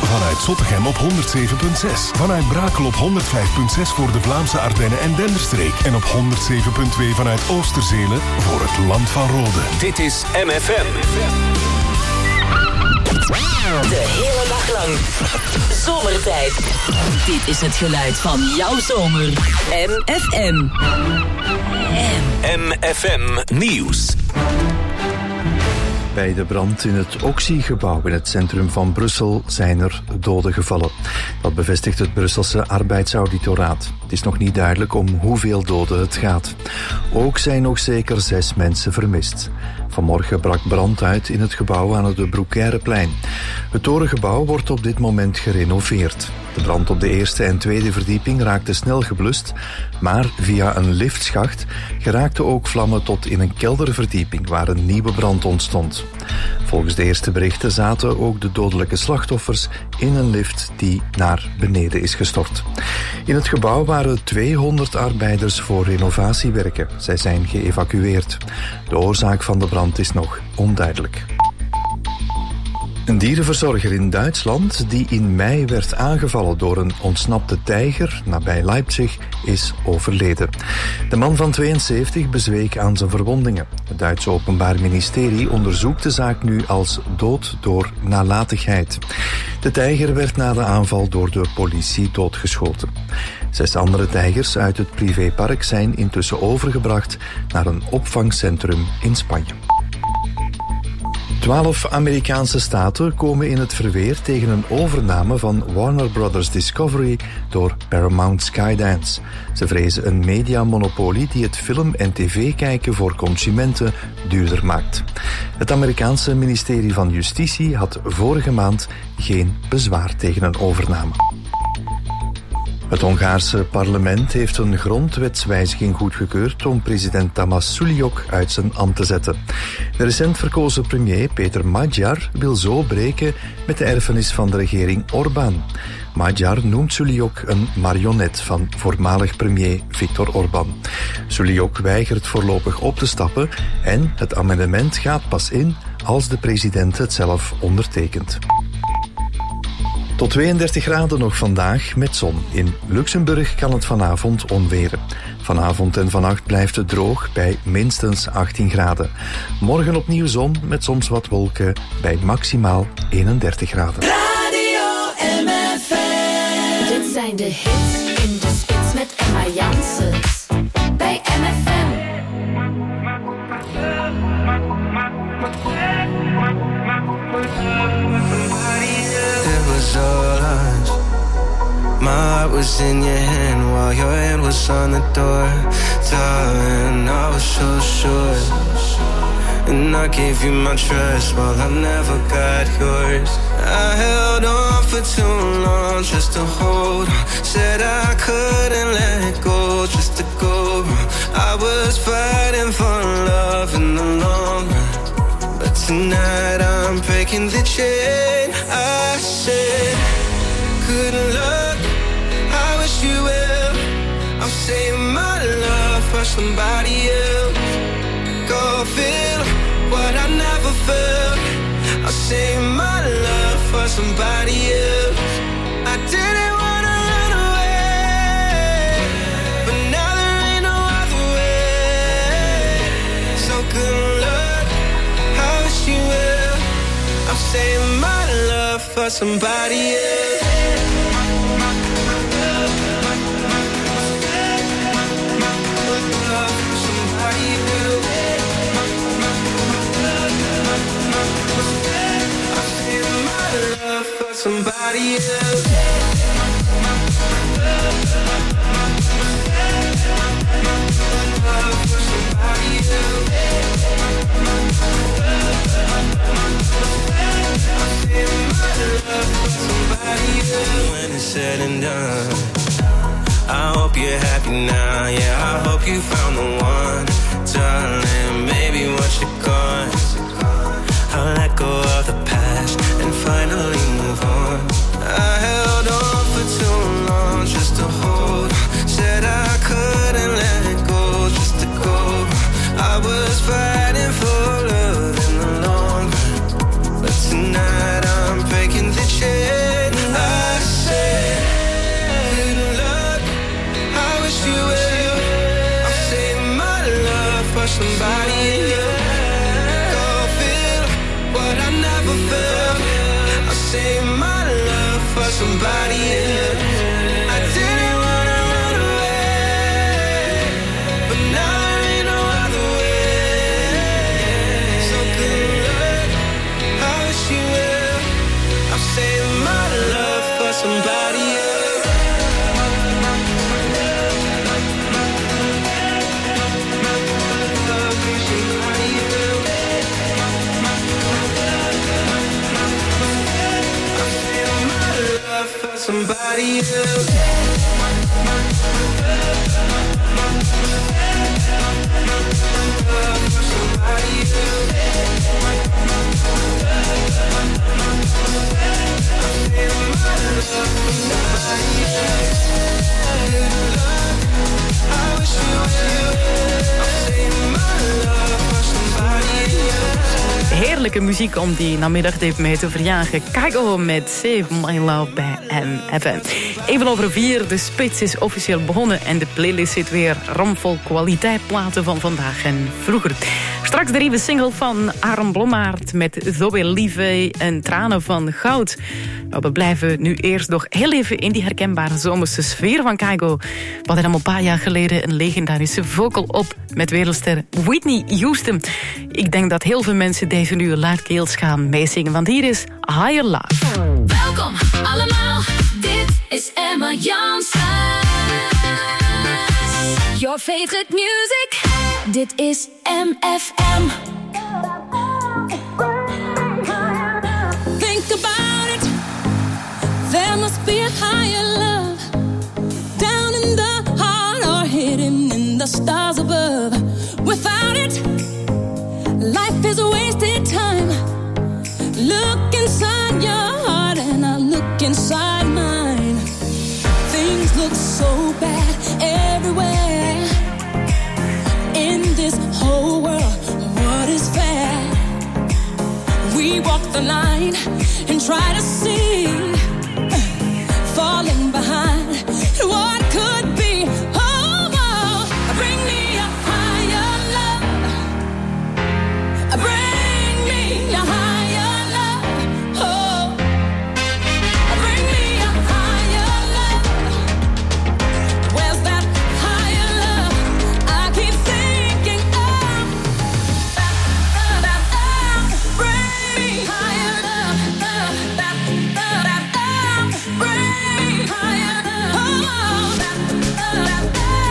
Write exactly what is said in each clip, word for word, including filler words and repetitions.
Vanuit Zottegem op honderd zeven komma zes. Vanuit Brakel op honderd vijf komma zes voor de Vlaamse Ardennen en Denderstreek. En op honderd zeven komma twee vanuit Oosterzelen voor het Land van Rode. Dit is M F M. De hele dag lang. Zomertijd. Dit is het geluid van jouw zomer. M F M. M F M Nieuws. Bij de brand in het Oxy-gebouw in het centrum van Brussel zijn er doden gevallen. Dat bevestigt het Brusselse Arbeidsauditoraat. Het is nog niet duidelijk om hoeveel doden het gaat. Ook zijn nog zeker zes mensen vermist. Vanmorgen brak brand uit in het gebouw aan het De Broekaireplein. Het torengebouw wordt op dit moment gerenoveerd. De brand op de eerste en tweede verdieping raakte snel geblust, maar via een liftschacht geraakten ook vlammen tot in een kelderverdieping waar een nieuwe brand ontstond. Volgens de eerste berichten zaten ook de dodelijke slachtoffers in een lift die naar beneden is gestort. In het gebouw waren tweehonderd arbeiders voor renovatiewerken. Zij zijn geëvacueerd. De oorzaak van de brand is nog onduidelijk. Een dierenverzorger in Duitsland die in mei werd aangevallen door een ontsnapte tijger nabij Leipzig is overleden. De man van tweeënzeventig bezweek aan zijn verwondingen. Het Duitse Openbaar Ministerie onderzoekt de zaak nu als dood door nalatigheid. De tijger werd na de aanval door de politie doodgeschoten. Zes andere tijgers uit het privépark zijn intussen overgebracht naar een opvangcentrum in Spanje. Twaalf Amerikaanse staten komen in het verweer tegen een overname van Warner Brothers Discovery door Paramount Skydance. Ze vrezen een mediamonopolie die het film- en tv-kijken voor consumenten duurder maakt. Het Amerikaanse ministerie van Justitie had vorige maand geen bezwaar tegen een overname. Het Hongaarse parlement heeft een grondwetswijziging goedgekeurd om president Tamás Sullyok uit zijn ambt te zetten. De recent verkozen premier Péter Magyar wil zo breken met de erfenis van de regering Orbán. Magyar noemt Sullyok een marionet van voormalig premier Viktor Orbán. Sullyok weigert voorlopig op te stappen en het amendement gaat pas in als de president het zelf ondertekent. Tot tweeëndertig graden nog vandaag met zon. In Luxemburg kan het vanavond onweren. Vanavond en vannacht blijft het droog bij minstens achttien graden. Morgen opnieuw zon met soms wat wolken bij maximaal eenendertig graden. Radio M F M. Dit zijn de hits in de spits met Emma Janssens. Bij M F M. It was all us. My heart was in your hand while your hand was on the door. Darling, I was so sure. And I gave you my trust while I never got yours. I held on for too long just to hold on. Said I couldn't let go just to go. I was fighting for love in the long run. But tonight I'm breaking the chain. I said, good luck, I wish you well. I'm saving my love for somebody else. Go feel what I never felt. I'll save my love for somebody else. I didn't wanna run away, but now there ain't no other way. So good luck, I wish you well. I'm saving my love for somebody else. Somebody else. When it's said and done, I hope you're happy now. Yeah, I hope you found the one, darling. Maybe once you're gone, I'll let go of the past and finally move on. I held on for too long just to hold on. Said I couldn't let go just to go. I was fighting for love in the long run, but tonight I'm breaking the chain. somebody else. Go feel what I never felt. I'll save my love for somebody else. I didn't wanna run away, but now there ain't no other way. So good luck, I wish you well. I'll save my love for somebody else. Somebody else. Heerlijke muziek om die namiddagdip mee te verjagen. Kygo met Save My Love bij M F M. Even over vier, de spits is officieel begonnen en de playlist zit weer ramvol kwaliteitplaten van vandaag en vroeger. Straks de nieuwe single van Aaron Blommaert met Zoe Lieve en Tranen van Goud. Maar we blijven nu eerst nog heel even in die herkenbare zomerse sfeer van Kygo. We hadden hem een paar jaar geleden een legendarische vocal op met wereldster Whitney Houston. Ik denk dat heel veel mensen deze nu luidkeels gaan meezingen, want hier is Higher Love. Welkom allemaal, dit is Emma Jansen. Your favorite music, dit is M F M. Think about it, there must be a higher love, down in the heart or hidden in the stars above. Without it, life is a wasted time. Look inside your heart and I look inside mine. Things look so bad everywhere. In this whole world, what is fair? We walk the line and try to see, falling behind what could be. Oh, oh, bring me a higher love. Bring me a higher love. Oh, bring me a higher love. Where's that higher love? I keep thinking of. Bring me higher love. Bring me higher love. Oh, bring me higher love.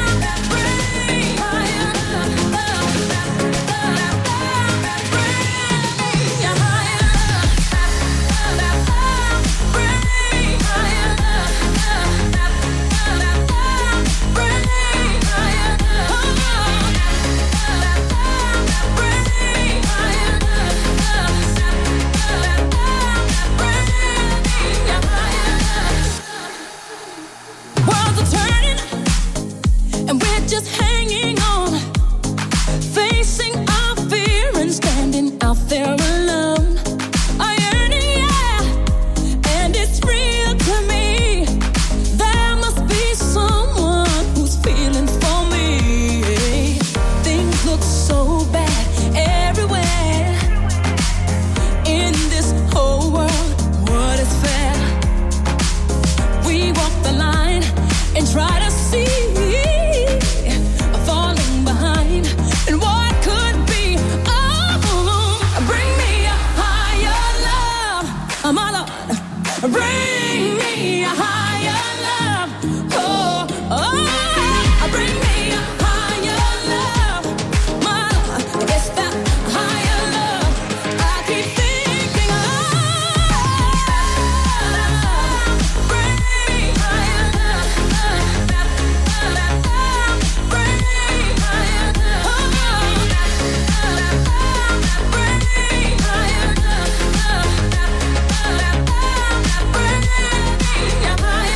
Worlds are turning, and we're just hanging on, facing our fear and standing out there alone. A yearning, yeah, and it's real to me. There must be someone who's feeling for me. Things look so bad everywhere. In this whole world, what is fair? We walk the line and try to see, falling behind and what could be. Oh, bring me a higher love, my Lord. Bring me a higher love. Oh, oh, bring me a higher love, my Lord. It's that higher love I keep thinking of. Bring me higher love. Bring me higher love. Bring me higher love. Bring me higher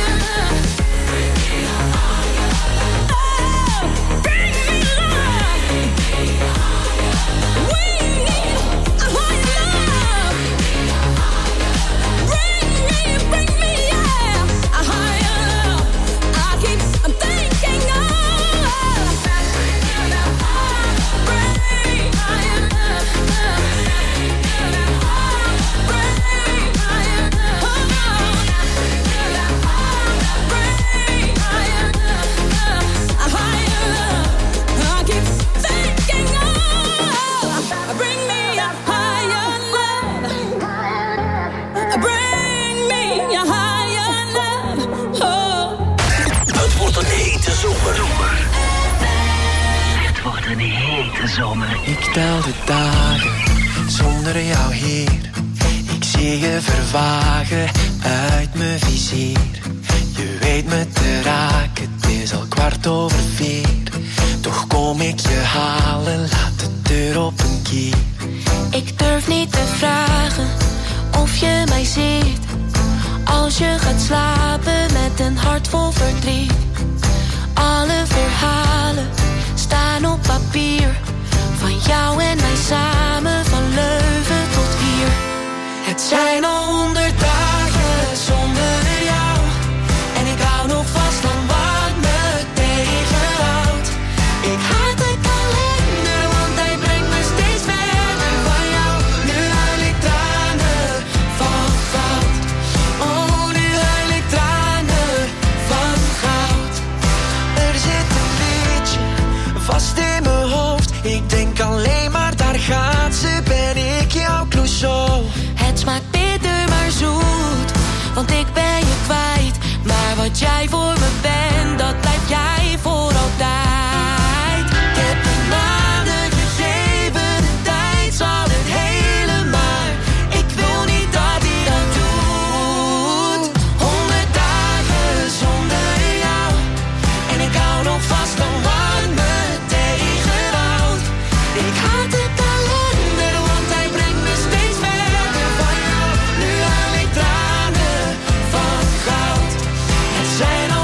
deze zomer. Ik tel de dagen zonder jou hier. Ik zie je vervagen uit mijn vizier. Je weet me te raken, het is al kwart over vier. Toch kom ik je halen, laat de deur op een kier. Ik durf niet te vragen of je mij ziet. Als je gaat slapen met een hart vol verdriet. Alle verhalen staan op papier. Van jou en mij samen, van Leuven tot hier. Het zijn al honderd dagen zonder jou. En ik hou nog vast aan wat me tegenhoudt. Ik haat de kalender, want hij brengt me steeds verder van jou. Nu huil ik tranen van goud. Oh, nu huil ik tranen van goud. Er zit een liedje vast in mijn hoofd. Ik denk alleen maar, daar gaat ze, ben ik jouw Clouseau. Het smaakt bitter maar zoet, want ik ben je kwijt. Maar wat jij voor me bent, dat blijf jij voor altijd. Ik heb je naden gegeven, de tijd zal het hele maar. Ik wil niet dat hij dat doet. Honderd dagen zonder jou. En ik hou nog vast aan wat me tegenhoudt. Ik haat de kalender, want hij brengt me steeds verder van jou. Nu haal ik tranen van goud. Het zijn al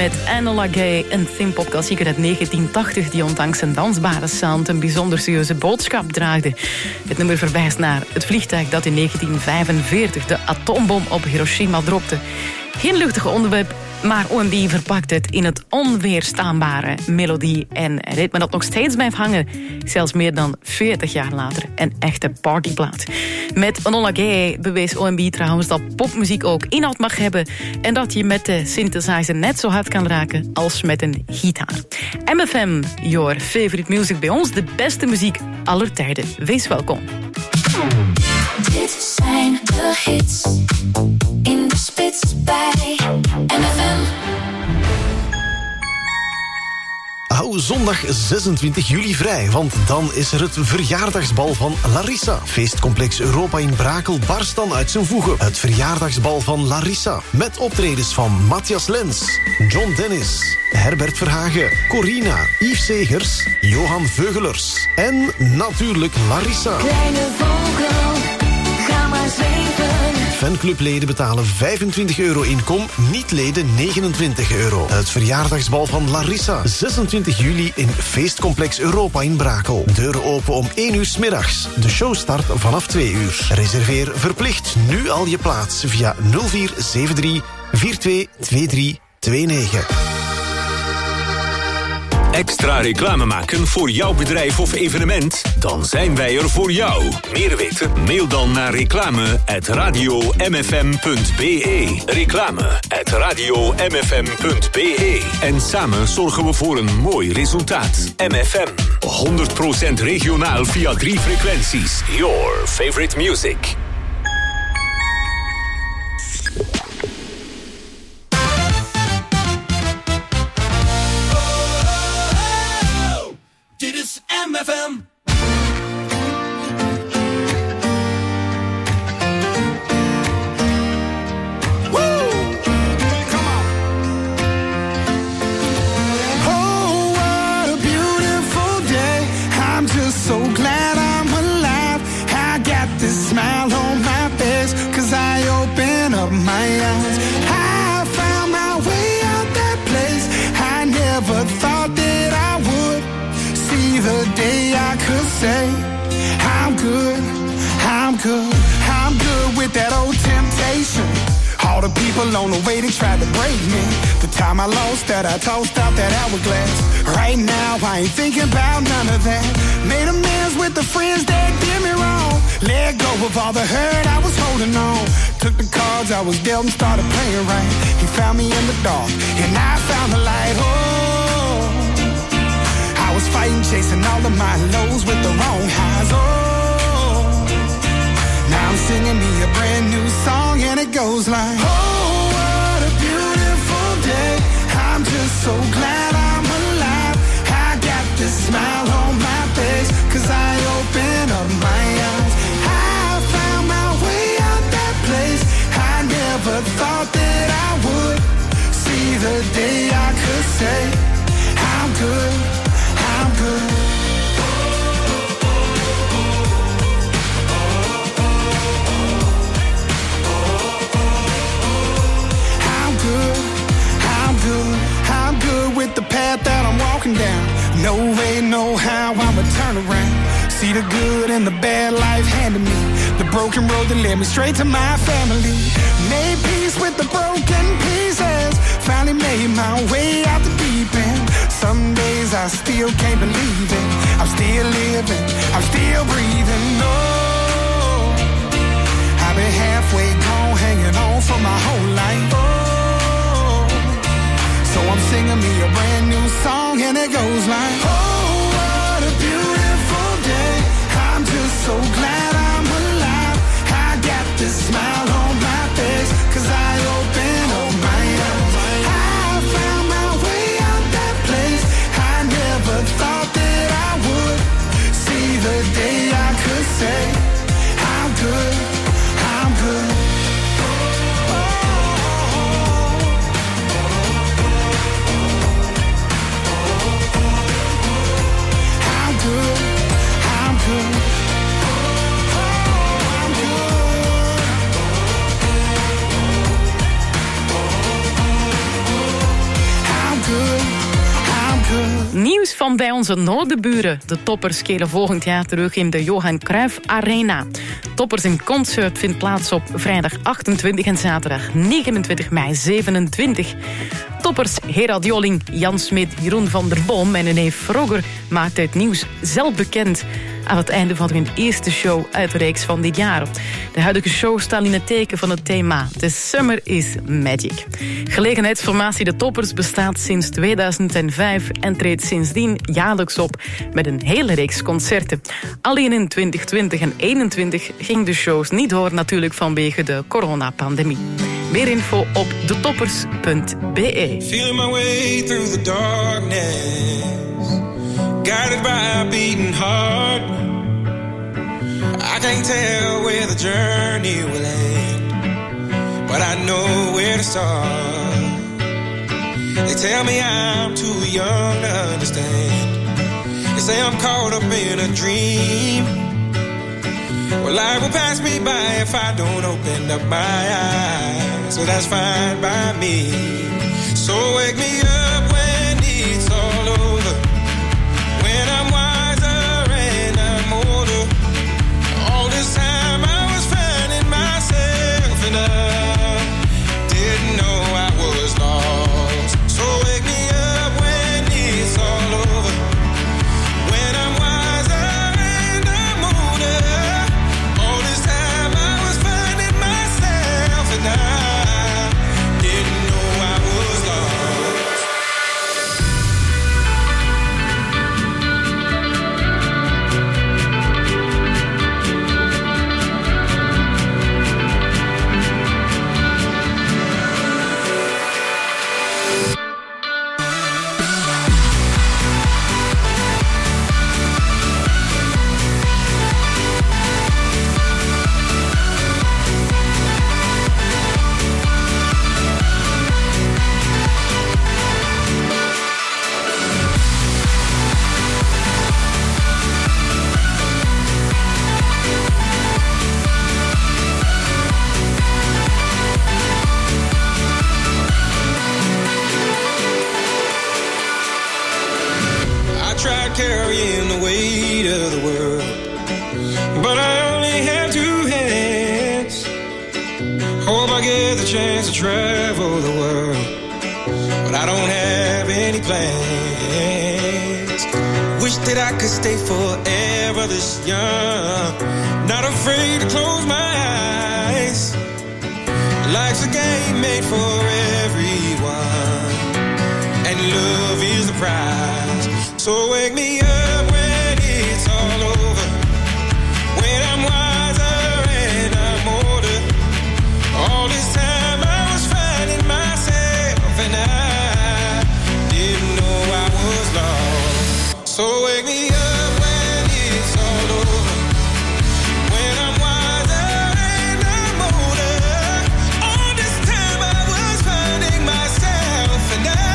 met Enola Gay, een synthpop-klassieker uit negentien tachtig... die ondanks zijn dansbare sound een bijzonder serieuze boodschap draagde. Het nummer verwijst naar het vliegtuig dat in negentien vijfenveertig de atoombom op Hiroshima dropte. Geen luchtige onderwerp, maar O en B verpakt het in het onweerstaanbare melodie en ritme dat nog steeds blijft hangen. Zelfs meer dan veertig jaar later een echte partyplaat. Met Enola Gay bewees O en B trouwens dat popmuziek ook inhoud mag hebben en dat je met de synthesizer net zo hard kan raken als met een gitaar. M F M, your favorite music bij ons, de beste muziek aller tijden. Wees welkom. Dit zijn de hits in de spits bij M F M. Hou zondag zesentwintig juli vrij, want dan is er het verjaardagsbal van Larissa. Feestcomplex Europa in Brakel barst dan uit zijn voegen. Het verjaardagsbal van Larissa, met optredens van Matthias Lens, John Dennis, Herbert Verhagen, Corina, Yves Segers, Johan Veugelers en natuurlijk Larissa. Kleine vogel, ga maar zweven. Fanclubleden betalen vijfentwintig euro inkom, niet-leden negenentwintig euro. Het verjaardagsbal van Larissa, zesentwintig juli in Feestcomplex Europa in Brakel. Deuren open om één uur 's middags. De show start vanaf twee uur. Reserveer verplicht nu al je plaats via nul vier zeven drie vier twee twee drie twee negen. Extra reclame maken voor jouw bedrijf of evenement? Dan zijn wij er voor jou. Meer weten? Mail dan naar reclame at radio m f m punt b e. Reclame at radio m f m punt b e. En samen zorgen we voor een mooi resultaat. M F M, honderd procent regionaal via drie frequenties. Your favorite music. Dit is M F M. Woo! Come on. Oh, what a beautiful day. I'm just so glad I'm alive. I got this smile on my face, 'cause I open up my eyes. I found my way out that place. I never thought that I would see the day I could say I'm good, I'm good, I'm good with that old temptation. All the people on the way, they tried to break me. The time I lost that, I tossed out that hourglass. Right now, I ain't thinking about none of that. Made amends with the friends that did me wrong. Let go of all the hurt I was holding on. Took the cards I was dealt and started playing right. He found me in the dark, and I found the light. Oh, I was fighting, chasing all of my lows with the wrong highs. Oh, now I'm singing me a brand new song, and it goes like, oh, what a beautiful day. I'm just so glad I'm alive. I got this smile on my face, 'cause I open up my eyes. I found my way out that place. I never thought that I would see the day I could say I'm good, I'm good. I'm good, I'm good, I'm good with the path that I'm walking down. No way, no how, I'ma turn around. See the good and the bad life handed me. The broken road that led me straight to my family. Made peace with the broken pieces. Finally made my way out the deep end. Some days I still can't believe it. I'm still living, I'm still breathing. No, I've been halfway gone, hanging on for my whole life. Oh, so I'm singing me a brand new song, and it goes like, oh, what a beautiful day. I'm just so glad I'm alive. I got this smile on my face, 'cause I open up my eyes. I found my way out that place. I never thought that I would see the day I could say I'm good, I'm good. Nieuws van bij onze noordenburen. De Toppers keren volgend jaar terug in de Johan Cruijff Arena. Toppers in Concert vindt plaats op vrijdag achtentwintig en zaterdag negenentwintig mei zevenentwintig. Toppers Gerard Joling, Jan Smit, Jeroen van der Boom en René Frogger maakt het nieuws zelf bekend aan het einde van hun eerste show uit de reeks van dit jaar. De huidige show staat in het teken van het thema The Summer is Magic. Gelegenheidsformatie De Toppers bestaat sinds tweeduizend vijf en treedt sindsdien jaarlijks op met een hele reeks concerten. Alleen in twintig twintig en eenentwintig ging de shows niet door, natuurlijk vanwege de coronapandemie. Meer info op de toppers punt b e. Feeling my way through the darkness, guided by a beating heart. I can't tell where the journey will end, but I know where to start. They tell me I'm too young to understand. They say I'm caught up in a dream. Well, life will pass me by if I don't open up my eyes. So that's fine by me. So wake me up when it's all over, when I'm wiser and I'm older. All this time I was finding myself and I didn't know I was lost. So wake me up when it's all over, when I'm wiser and I'm older. All this time I was finding myself and I didn't know I was lost. Carrying the weight of the world, but I only have two hands. Hope I get the chance to travel the world, but I don't have any plans. Wish that I could stay forever this young, not afraid to close my eyes. Life's a game made for everyone, and love is the prize. So wake me up when it's all over, when I'm wiser and I'm older. All this time I was finding myself and I didn't know I was lost. So wake me up when it's all over, when I'm wiser and I'm older. All this time I was finding myself and I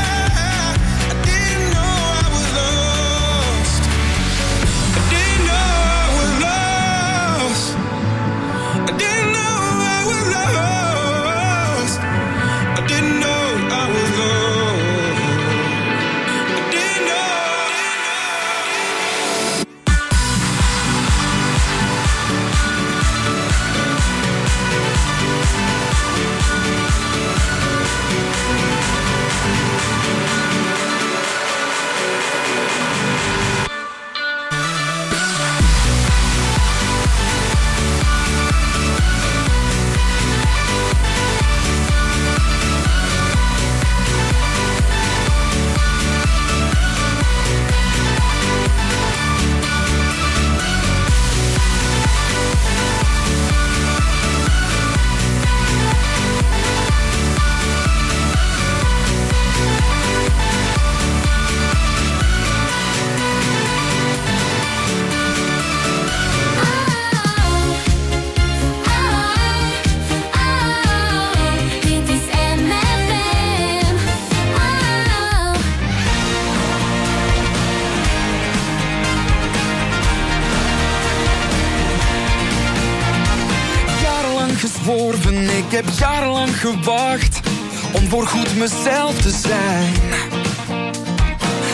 Ik heb jarenlang gewacht om voorgoed mezelf te zijn.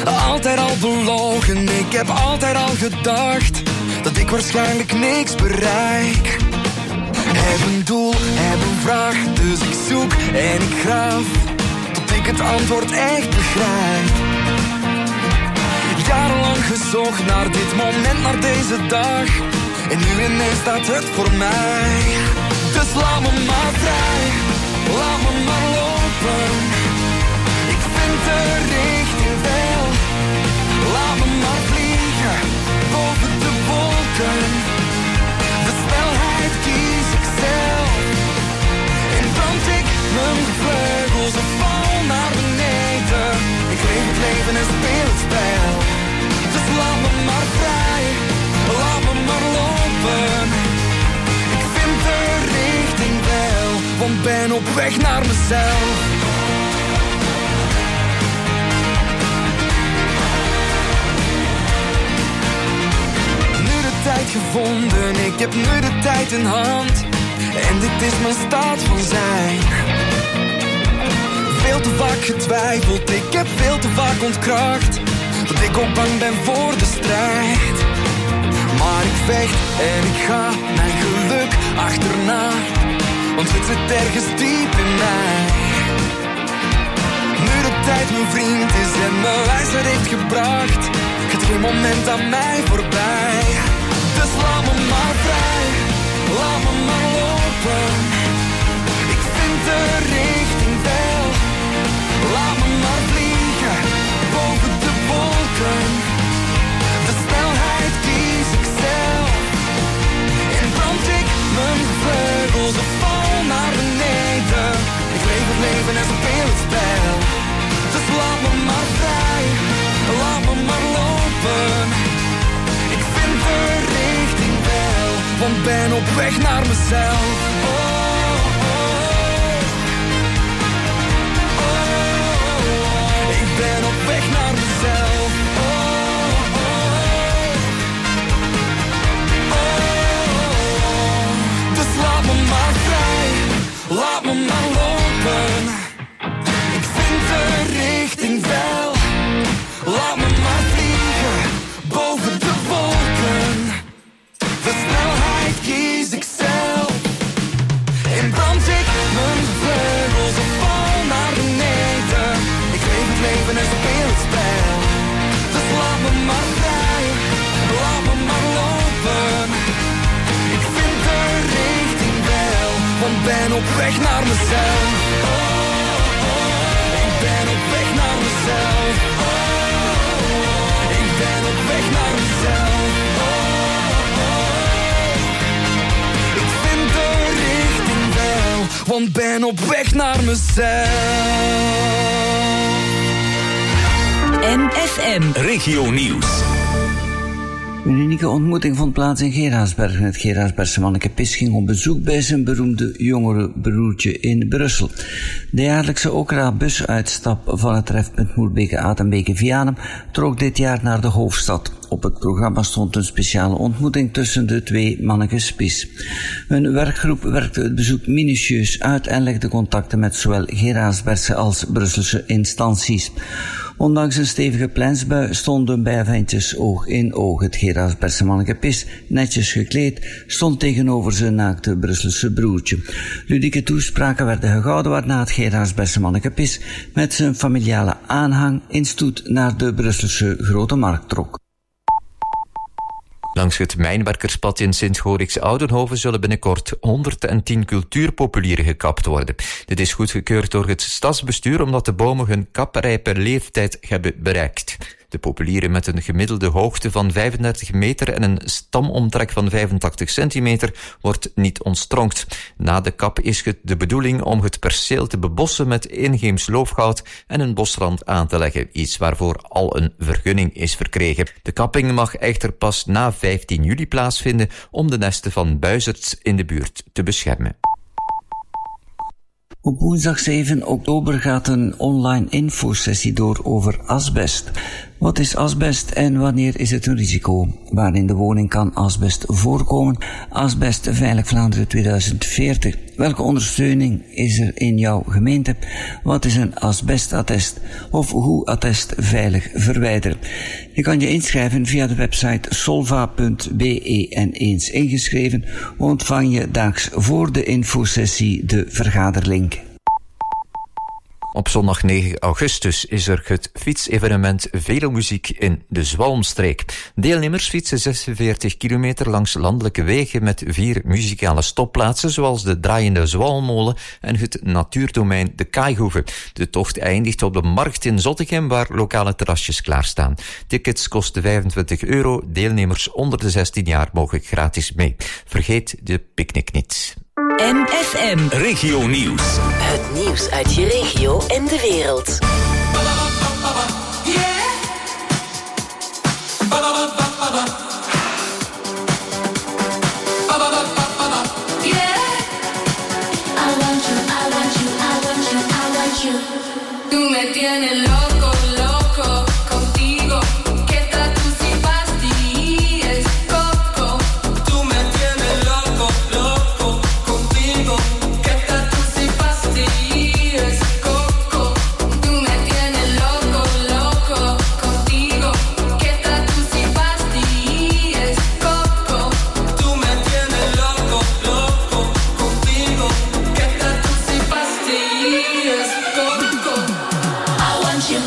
altijd al belogen. Ik heb altijd al gedacht dat ik waarschijnlijk niks bereik. Heb een doel, heb een vraag, dus ik zoek en ik graaf tot ik het antwoord echt begrijp. Jarenlang gezocht naar dit moment, naar deze dag, en nu ineens staat het voor mij. Dus laat me maar vrij, laat me maar lopen. Ik vind de richting wel. Laat me maar vliegen, boven de wolken. De snelheid kies ik zelf. En brand ik mijn vleugels en val naar beneden. Ik leef het leven en speel het spel. Dus laat me maar vrij, laat me maar lopen. Ik vind de richting wel, want ben op weg naar mezelf. Nu de tijd gevonden, ik heb nu de tijd in hand. En dit is mijn staat van zijn. Veel te vaak getwijfeld, ik heb veel te vaak ontkracht. Dat ik ook bang ben voor de strijd. Maar ik vecht en ik ga mijn geluk achterna. Want het zit ergens diep in mij. Nu de tijd mijn vriend is en me wijsheid heeft gebracht, gaat geen moment aan mij voorbij. Dus laat me maar vrij, laat me maar lopen. Ik vind de richting wel. Laat me maar vliegen, boven de wolken. De snelheid kies ik zelf. En brand ik mijn vleugels en val naar beneden. Ik leef het leven en speel het spel. Dus laat me maar vrij, laat me maar lopen. Ik vind de richting wel, want ben op weg naar mezelf. Oh, oh, oh, oh. Ik ben op weg naar mezelf. Oh, oh, oh, oh. Dus laat me maar vrij, laat me maar lopen. Ik vind de richting wel. Laat me maar vliegen, boven de wolken. De snelheid kies ik zelf. En brand ik mijn vleugels en val naar beneden. Ik leef het leven en speel het spel. Dus laat me maar vrij, laat me maar lopen. Ik vind de richting wel, want ben op weg naar mezelf. Oh, oh, ik ben op weg naar mezelf. Oh, oh, ik ben op weg naar mezelf. Oh, oh, ik vind de richting wel, want ben op weg naar mezelf. M F M Regio Nieuws. Een unieke ontmoeting vond plaats in Geraardsbergen. Het Geraardsbergse manneke Pis ging op bezoek bij zijn beroemde jongere broertje in Brussel. De jaarlijkse Okra-busuitstap van het trefpunt Moerbeke-Atenbeke-Vianen trok dit jaar naar de hoofdstad. Op het programma stond een speciale ontmoeting tussen de twee mannekes Pis. Een werkgroep werkte het bezoek minutieus uit en legde contacten met zowel Geraardsbergse als Brusselse instanties. Ondanks een stevige plensbui stonden bijventjes oog in oog. Het Geraardsbergse manneke Pis, netjes gekleed, stond tegenover zijn naakte Brusselse broertje. Ludieke toespraken werden gehouden waarna het Geraardsbergse manneke Pis met zijn familiale aanhang in stoet naar de Brusselse Grote Markt trok. Langs het mijnwerkerspad in Sint-Gorix-Oudenhoven zullen binnenkort honderdtien cultuurpopulieren gekapt worden. Dit is goedgekeurd door het stadsbestuur omdat de bomen hun kaprijpe leeftijd hebben bereikt. De populieren met een gemiddelde hoogte van vijfendertig meter en een stamomtrek van vijfentachtig centimeter wordt niet ontstronkt. Na de kap is het de bedoeling om het perceel te bebossen met inheems loofgoud en een bosrand aan te leggen, iets waarvoor al een vergunning is verkregen. De kapping mag echter pas na vijftien juli plaatsvinden om de nesten van buizerds in de buurt te beschermen. Op woensdag zeven oktober gaat een online infosessie door over asbest. Wat is asbest en wanneer is het een risico? Waar in de woning kan asbest voorkomen? Asbest Veilig Vlaanderen tweeduizend veertig. Welke ondersteuning is er in jouw gemeente? Wat is een asbestattest? Of hoe attest veilig verwijderen? Je kan je inschrijven via de website solva punt b e en eens ingeschreven ontvang je daags voor de infosessie de vergaderlink. Op zondag negen augustus is er het fietsevenement Velomuziek in de Zwalmstreek. Deelnemers fietsen zesenveertig kilometer langs landelijke wegen met vier muzikale stopplaatsen, zoals de Draaiende Zwalmolen en het natuurdomein De Kaaihoeve. De tocht eindigt op de markt in Zottegem, waar lokale terrasjes klaarstaan. Tickets kosten vijfentwintig euro. Deelnemers onder de zestien jaar mogen gratis mee. Vergeet de picknick niet. M F M. Regio Nieuws. Het nieuws uit je regio en de wereld. Tú me tienes loco, loco contigo. Que trato si pastillas, coco. Tú me tienes loco, loco contigo. Que trato si pastillas, coco. Tú me tienes loco, loco contigo. Que trato si pastillas, coco. Tú me tienes loco, loco contigo. Que trato si pastillas, coco. I want you.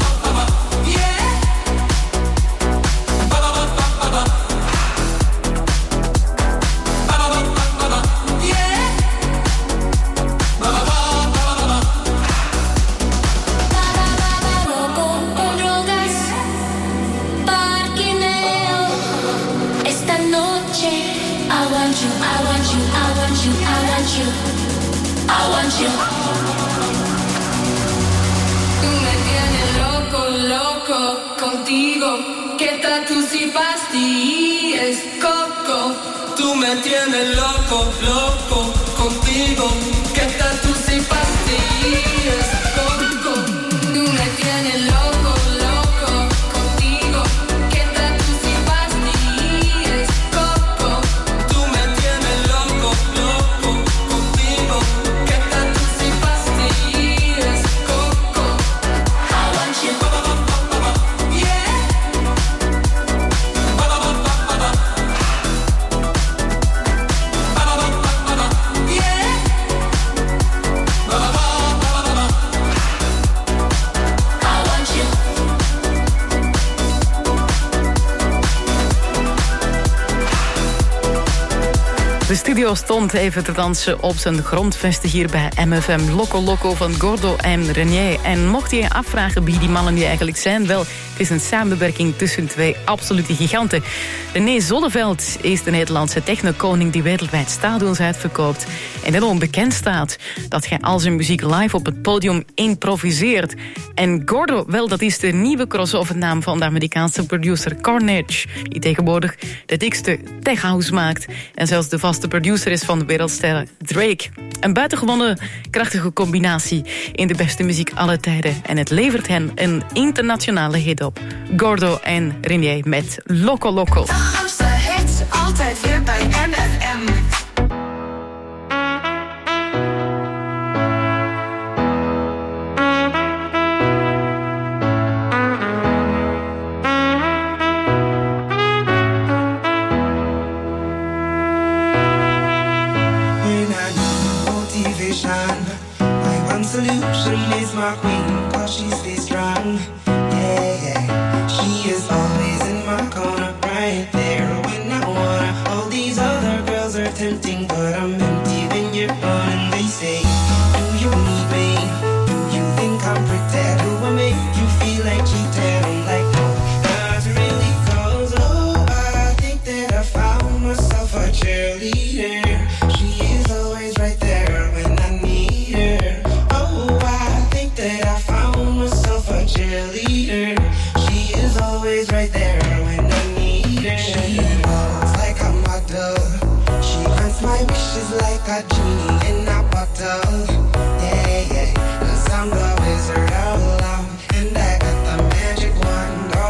Contigo, que tatu si pastillas, coco. Tú me tienes loco, loco contigo, que tatu si pastillas, coco. Tú me tienes loco, loco contigo, que tatu si pastillas, coco. Tú me tienes loco, loco contigo, que tatu si pastillas, coco. I want you. De studio stond even te dansen op zijn grondvesten hier bij M F M. Loco Loco van Gordo en René. En mocht je je afvragen wie die mannen nu eigenlijk zijn, wel, het is een samenwerking tussen twee absolute giganten. René Zonneveld is de Nederlandse technokoning die wereldwijd stadions uitverkoopt en enorm bekend staat dat hij al zijn muziek live op het podium improviseert. En Gordo, wel, dat is de nieuwe crossovernaam van de Amerikaanse producer Carnage, die tegenwoordig de dikste tech house maakt en zelfs de vaste producer is van de wereldster Drake. Een buitengewone krachtige combinatie in de beste muziek aller tijden. En het levert hen een internationale hit op. Gordo en René met Loco Loco. De grootste hits, altijd weer bij M F M. Solution is my queen, cause she stays strong. Yeah, yeah. She is always in my corner, right there when I wanna. All these other girls are tempting, but I'm empty when you're gone. And they say, do you need me? Do you think I'm pretend? Do I make you feel like cheating? I'm like, no, not really, cause oh, I think that I found myself a cheerleader. She is always right there when I need her. Cheerleader, she is always right there when I need her. She walks like a model, she grants my wishes like a genie in a bottle. Yeah, yeah, cause I'm the wizard of love, and I got the magic wand.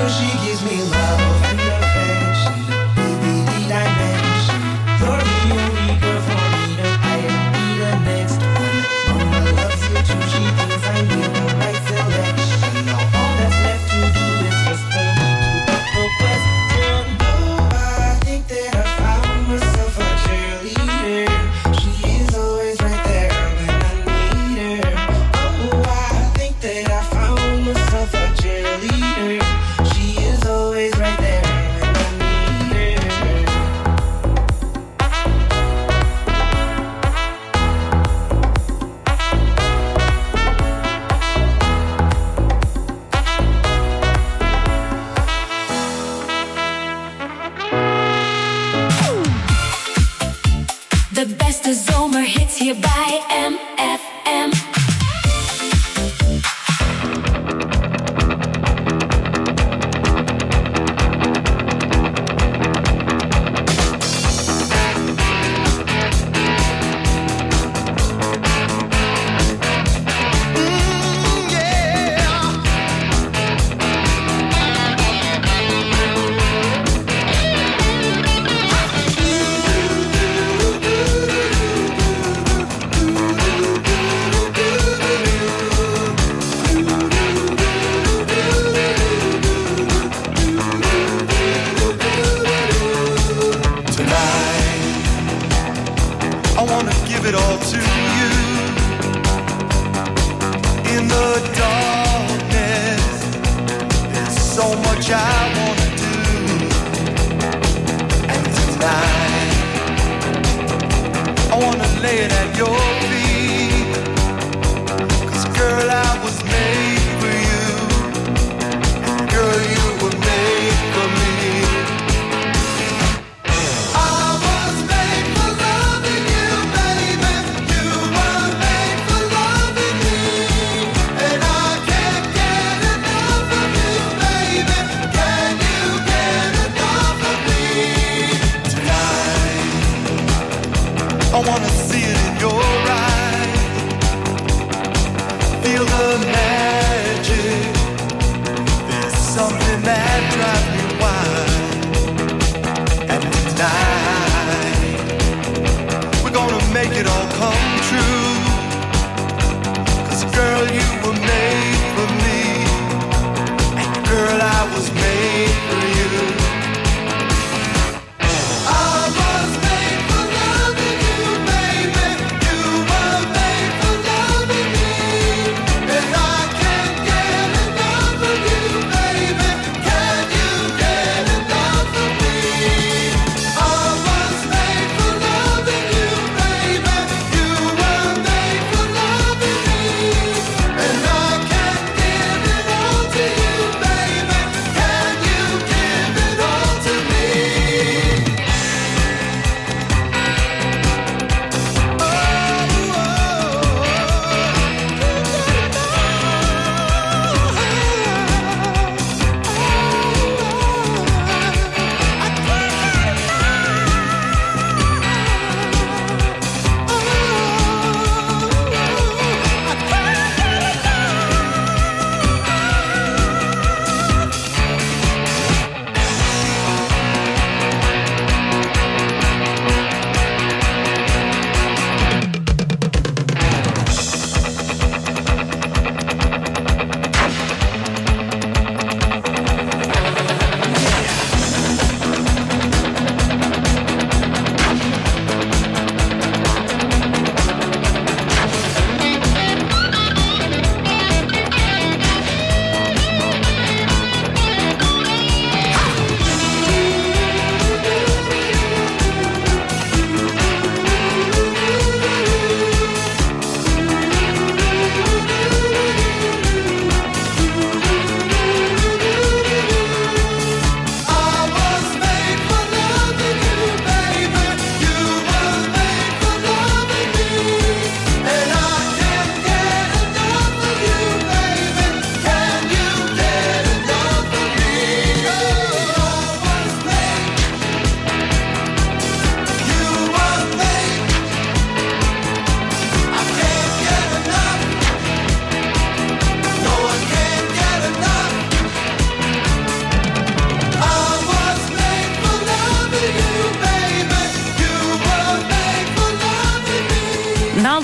Can you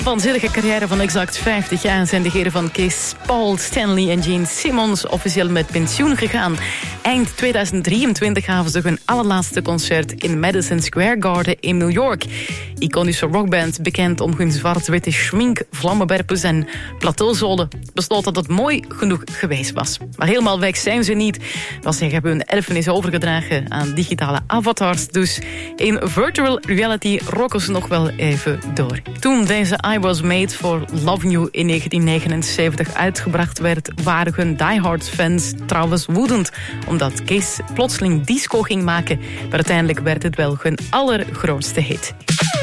waanzinnige carrière van exact vijftig jaar zijn de heren van Kees Paul Stanley en Gene Simmons officieel met pensioen gegaan. Eind tweeduizend drieëntwintig gaven ze hun allerlaatste concert in Madison Square Garden in New York. Iconische rockband, bekend om hun zwart-witte schmink, vlammenwerpers en plateauzolen, besloot dat het mooi genoeg geweest was. Maar helemaal weg zijn ze niet, want ze hebben hun erfenis overgedragen aan digitale avatars. Dus in virtual reality rocken ze nog wel even door. Toen deze I Was Made for Loving You in negentien negenenzeventig uitgebracht werd, waren hun diehard fans trouwens woedend, omdat Kees plotseling disco ging maken, maar uiteindelijk werd het wel hun allergrootste hit.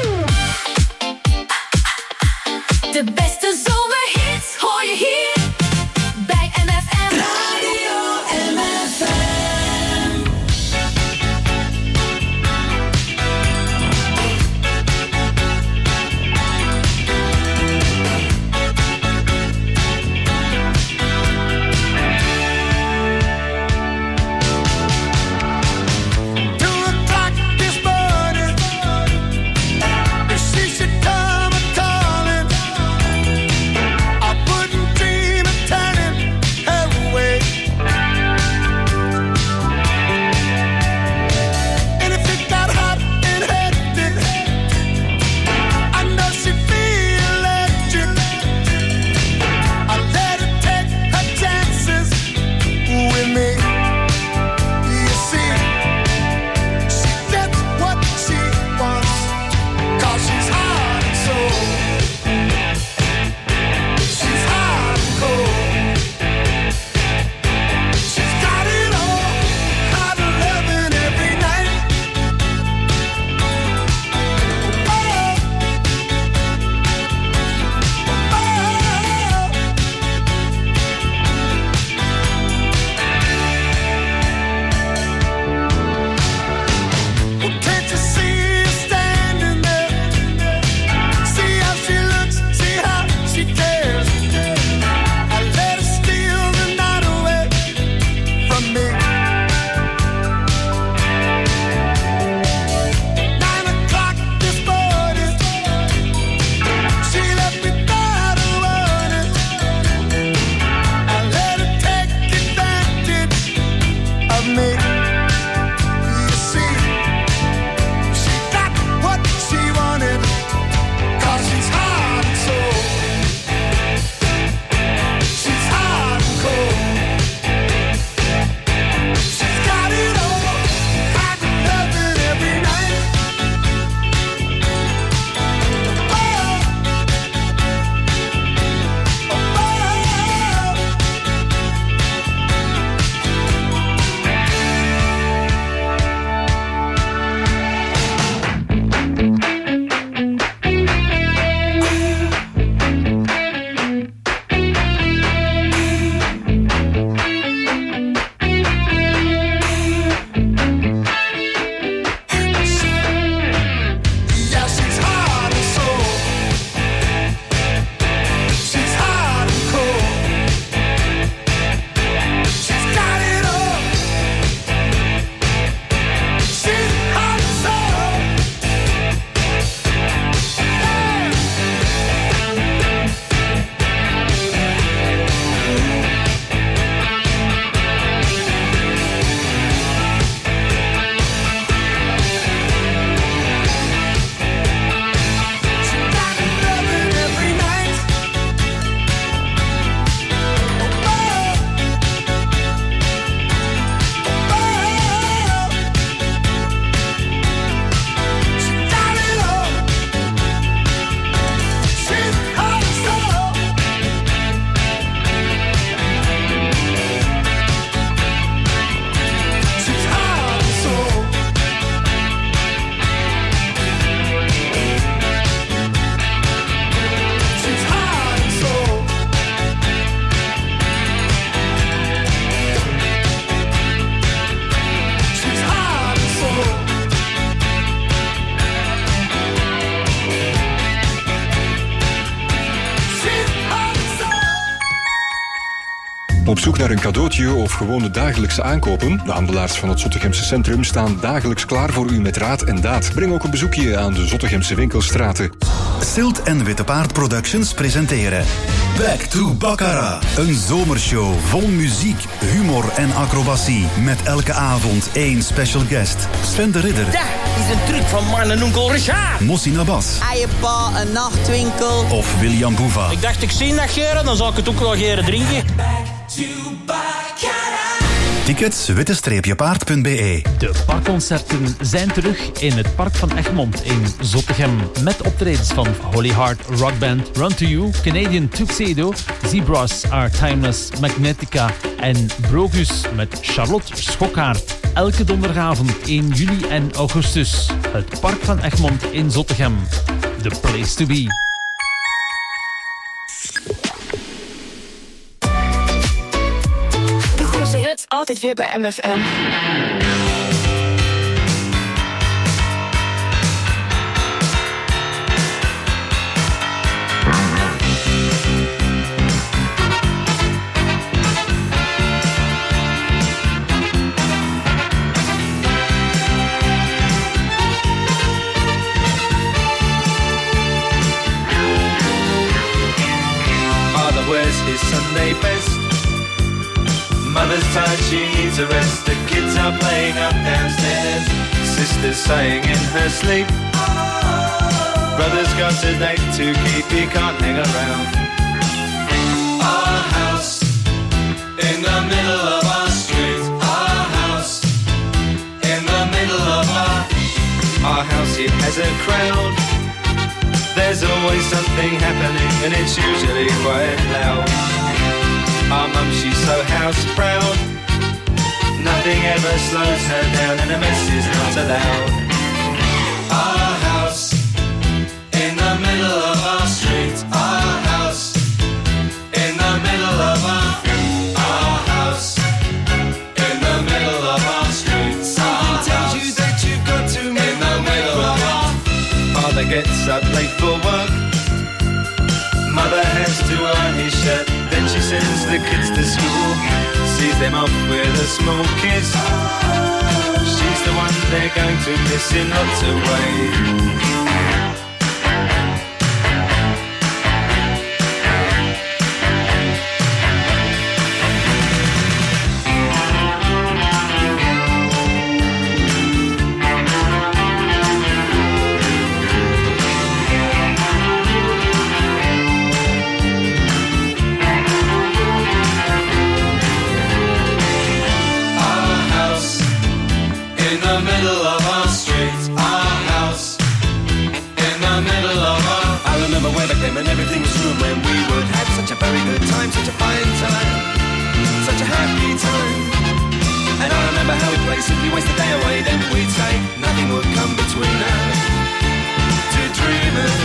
De beste zomerhits hoor je hier bij M F M. Radio M F M. Op zoek naar een cadeautje of gewoon de dagelijkse aankopen? De handelaars van het Zottegemse Centrum staan dagelijks klaar voor u met raad en daad. Breng ook een bezoekje aan de Zottegemse winkelstraten. Silt en Witte Paard Productions presenteren Back to Baccarat. Een zomershow vol muziek, humor en acrobatie. Met elke avond één special guest. Sven de Ridder. Dat is een truc van man en onkel Richard. Mossin Abbas. Eiepa, een nachtwinkel. Of William Boeva. Ik dacht, ik zie dat geren, dan zal ik het ook wel geren drinken. Tickets witte-paard punt b e. De parkconcerten zijn terug in het Park van Egmond in Zottegem. Met optredens van Holy Heart Rockband, Run to You, Canadian Tuxedo, Zebras Are Timeless, Magnetica en Brogus met Charlotte Schokkaert. Elke donderdagavond in juli en augustus. Het Park van Egmond in Zottegem. The place to be. Het altijd weer bij M F M. Father wears his Sunday best. Mother's tired, she needs a rest. The kids are playing up downstairs. Sister's sighing in her sleep. Brother's got a date to keep, he can't hang around. Our house in the middle of our street. Our house in the middle of our Our house, it has a crowd. There's always something happening and it's usually quite loud. Our mum, she's so house proud. Nothing ever slows her down and a mess is not allowed. Our house in the middle of our street. Our house in the middle of our Our house in the middle of our street. Something tells you that you've got to move in the middle of our Father gets up late for work. Mother has to iron his shirt. Then she sends the kids to school, sees them off with a small kiss. She's the one they're going to miss in lots of ways. And everything was room when we would have such a very good time, such a fine time, such a happy time. And I remember how we'd play, simply waste the day away. Then we'd say nothing would come between us, two dreamers.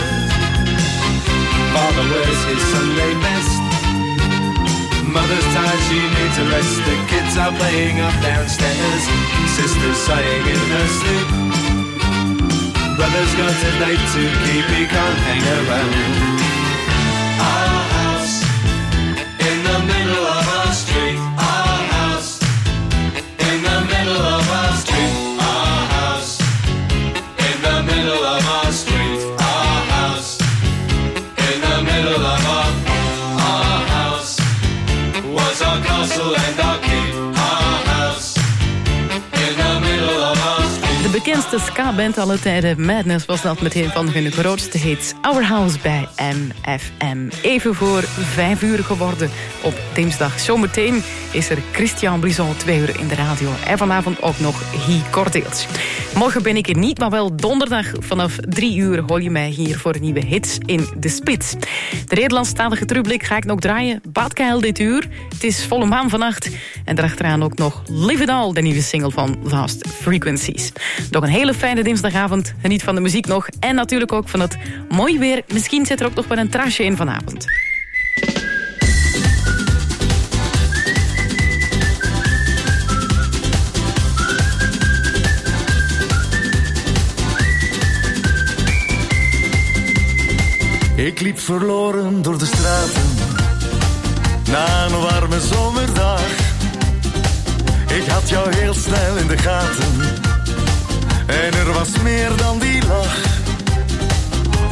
Father wears his Sunday best. Mother's tired, she needs a rest. The kids are playing up downstairs. Sister's sighing in her sleep. Brother's got a date to keep, he can't hang around. Our house in the middle of our street. Our house in the middle of our street. Our house in the middle of our street. Our house in the middle of our Our house was our castle and our keep. Our house in the middle of our street. De bekendste ska-band aller tijden, Madness, was dat met een van hun grootste hits. Our House bij M F M. Even voor vijf uur geworden op dinsdag. Zometeen is er Christian Brison twee uur in de radio. En vanavond ook nog Guy Cordeels. Morgen ben ik er niet, maar wel donderdag vanaf drie uur hoor je mij hier voor nieuwe hits in De Spits. De Nederlandstalige terugblik ga ik nog draaien. Badkuil dit uur. Het is volle maan vannacht. En daarachteraan ook nog Live It All, de nieuwe single van Lost Frequencies. Nog een hele fijne dinsdagavond. Geniet van de muziek nog. En natuurlijk ook van het mooi weer. Misschien zit er ook nog wel een terrasje in vanavond. Ik liep verloren door de straten na een warme zomerdag. Ik had jou heel snel in de gaten en er was meer dan die lach.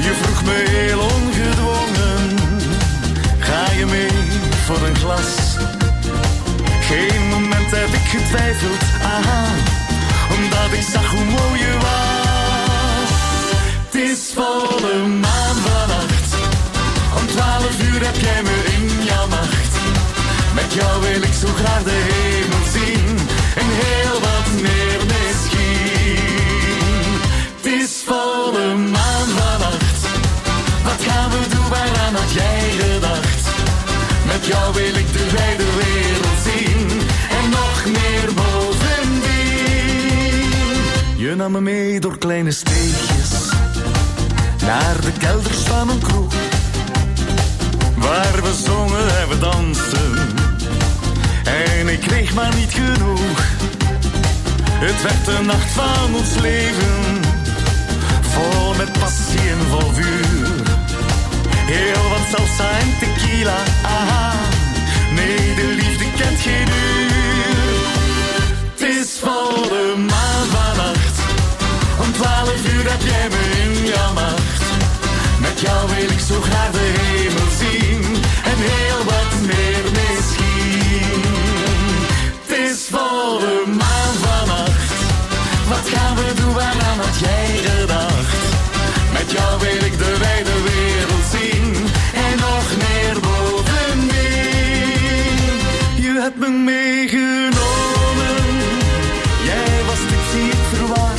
Je vroeg me heel ongedwongen, ga je mee voor een glas? Geen moment heb ik getwijfeld, aha, omdat ik zag hoe mooi je was. Het is volle maan vannacht, om twaalf uur heb jij me in jouw macht. Met jou wil ik zo graag de hemel zien, en heel wat meer misschien. Het is volle maan vannacht, wat gaan we doen, waaraan had jij gedacht? Met jou wil ik de wijde wereld zien, en nog meer bovendien. Je nam me mee door kleine steegjes, naar de kelders van een kroeg, waar we zongen en we dansten, en ik kreeg maar niet genoeg. Het werd de nacht van ons leven, vol met passie en vol vuur. Heel wat salsa en tequila, aha, nee, de liefde kent geen uur. Het is volle maan vannacht, om twaalf uur heb jij me in jouw macht. Met jou wil ik zo graag de hemel zien, en heel wat meer misschien. Het is volle maan vannacht, wat gaan we doen, waaraan had jij gedacht? Met jou wil ik de wijde wereld zien, en nog meer bovendien. Je hebt me meegenomen, jij was tipsy, ik verwacht.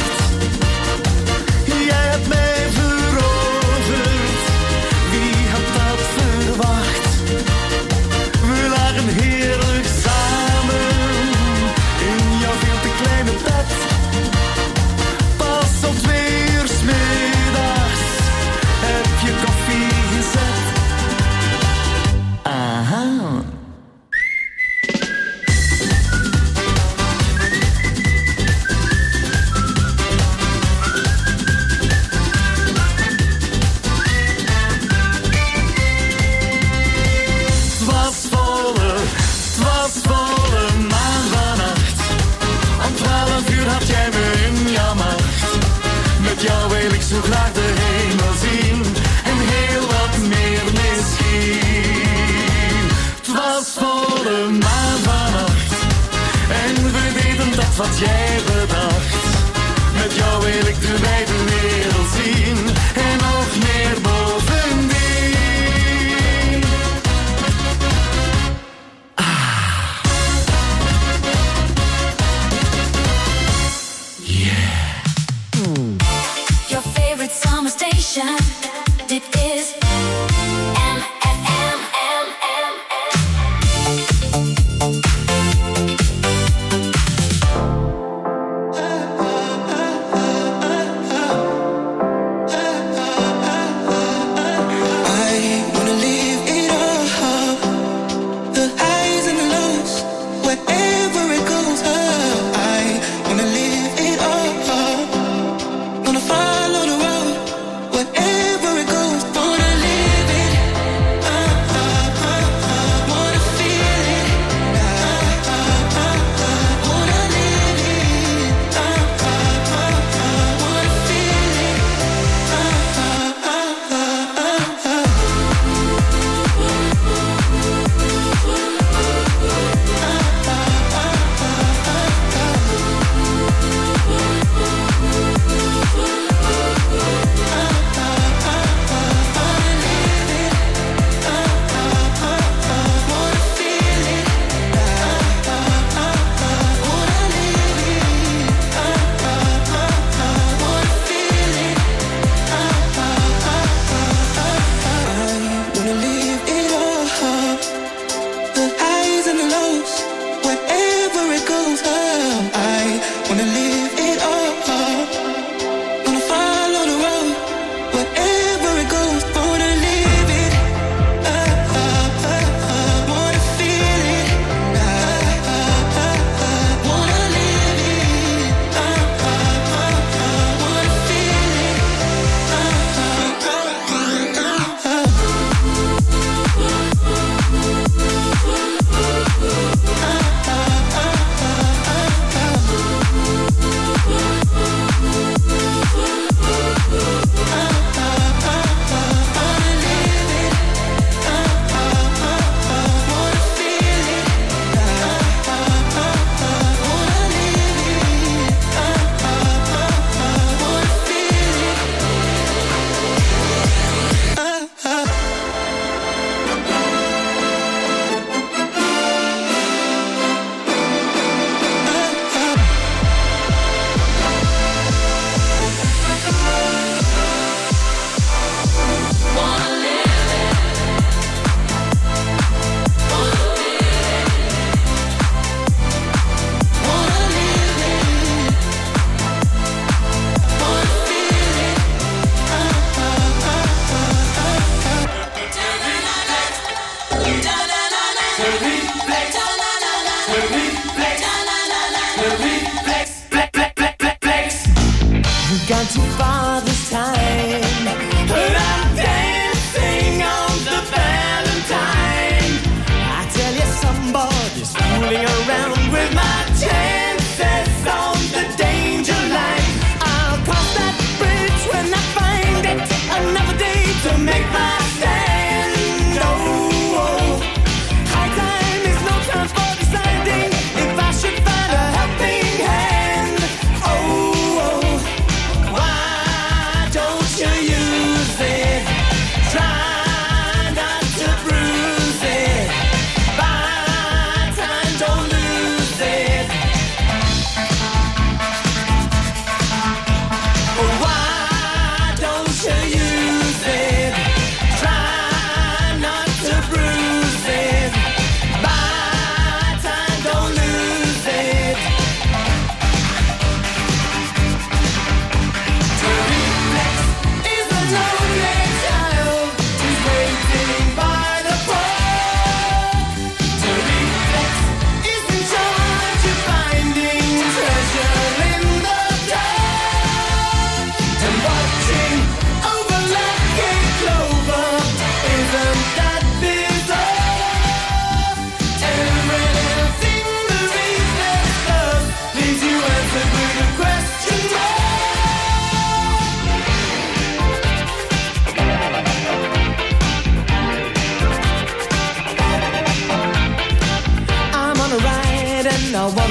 Jij hebt mij veroverd, wie had dat verwacht? We lagen heerlijk samen, in jouw veel te kleine bed. Pas om twee uur 's middags heb je koffie gezet. Aha. Het was volle, het was volle maan vannacht. Om twaalf uur had jij me in jouw macht. Met jou wil ik zo graag de hemel zien, en heel wat meer misschien. Het was volle maan vannacht, en we deden dat wat jij bedacht. Met jou wil ik de wijde wereld zien, en nog meer bovendien. Your favorite summer station. Dit is M F M. Hey. fooling around with my chances on the danger line. I'll cross that bridge when I find it. Another day to make my stand. Oh, oh. High time is no time for deciding if I should find a helping hand. Oh, oh. Why don't you use it? Try not to bruise it. Buy time, don't lose it. Why don't you use it? Try not to bruise it. Buy time, don't lose it. To reflex is a lonely child who's waiting by the pole. To reflex is in charge of finding treasure in the dark. And watching over lucky clover, isn't that bizarre? Every little thing the reflex does leaves you answered with a question mark. I'm on a ride and I want